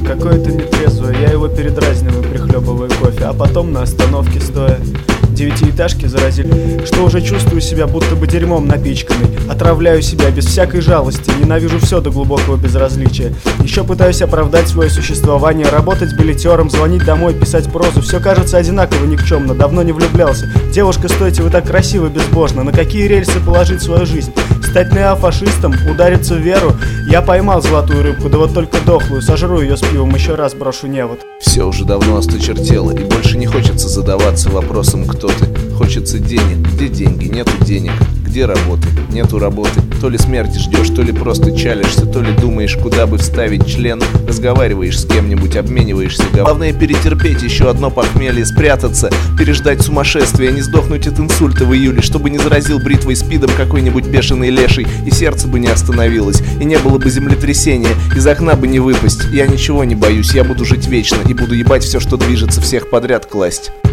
какое-то нетрезвое. Я его передразниваю, прихлебывая кофе, а потом на остановке стоя. Девятиэтажки заразили, что уже чувствую себя будто бы дерьмом напичканный. Отравляю себя без всякой жалости, ненавижу все до глубокого безразличия. Еще пытаюсь оправдать свое существование, работать билетером, звонить домой, писать прозу. Все кажется одинаково никчемно, давно не влюблялся. Девушка, стойте, вы так красиво, безбожно. На какие рельсы положить свою жизнь? Стать неофашистом, удариться в веру? Я поймал золотую рыбку, да вот только дохлую. Сожру ее с пивом, еще раз брошу невод. Все уже давно осточертело, и больше не хочется задаваться вопросом, кто ты. Хочется денег. Где деньги? Нету денег. Где работы? Нету работы. То ли смерти ждешь, то ли просто чалишься, то ли думаешь, куда бы вставить член. Разговариваешь с кем-нибудь, обмениваешься. Главное перетерпеть еще одно похмелье, спрятаться, переждать сумасшествие, не сдохнуть от инсульта в июле, чтобы не заразил бритвой спидом какой-нибудь бешеный леший, и сердце бы не остановилось, и не было бы землетрясения, из окна бы не выпасть. Я ничего не боюсь, я буду жить вечно и буду ебать все, что движется, всех подряд класть.